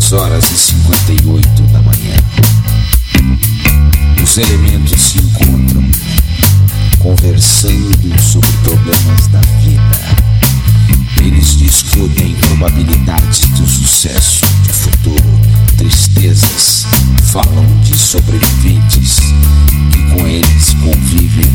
2h58 da manhã. Os elementos se encontram, conversando sobre problemas da vida. Eles discutem probabilidades do sucesso, de futuro, tristezas. Falam de sobreviventes que com eles convivem